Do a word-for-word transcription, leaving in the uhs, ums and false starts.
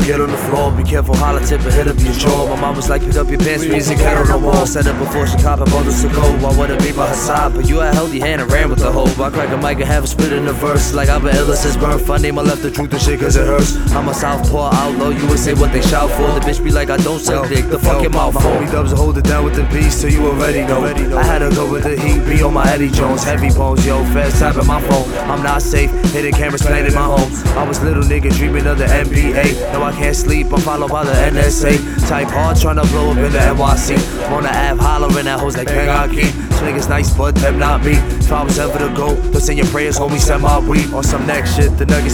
get on the floor. Be careful, holla tip and hit up your jaw. My mom was like, pick up your pants, raise your cat on the wall. Said it before she cop and bundles to go. I wanna be by her side, but you a healthy hand and ran with the hoe. I crack a mic and have a spit in the verse. Like I've been ill since birth. I name I left the truth and shit cause it hurts. I'm a southpaw outlaw, you would say what they shout for. The bitch be like, I don't sell dick, the fucking mouth. My homie Dubs will hold it down with the beast, so you already know. I had to go with the heat, be on my Eddie Jones. Heavy bones, yo, fast tapping my phone. I'm not safe, hidden cameras planted my home. I was little nigga dreaming of the N B A. No, I can't sleep, I'm followed by the N S A. Type hard, tryna blow up in the N Y C. On the Ave, hollering at hoes like Pengaki. This niggas nice, but them not me. If I was ever to go, don't send your prayers, homie, send my weed. On some next shit, the nuggets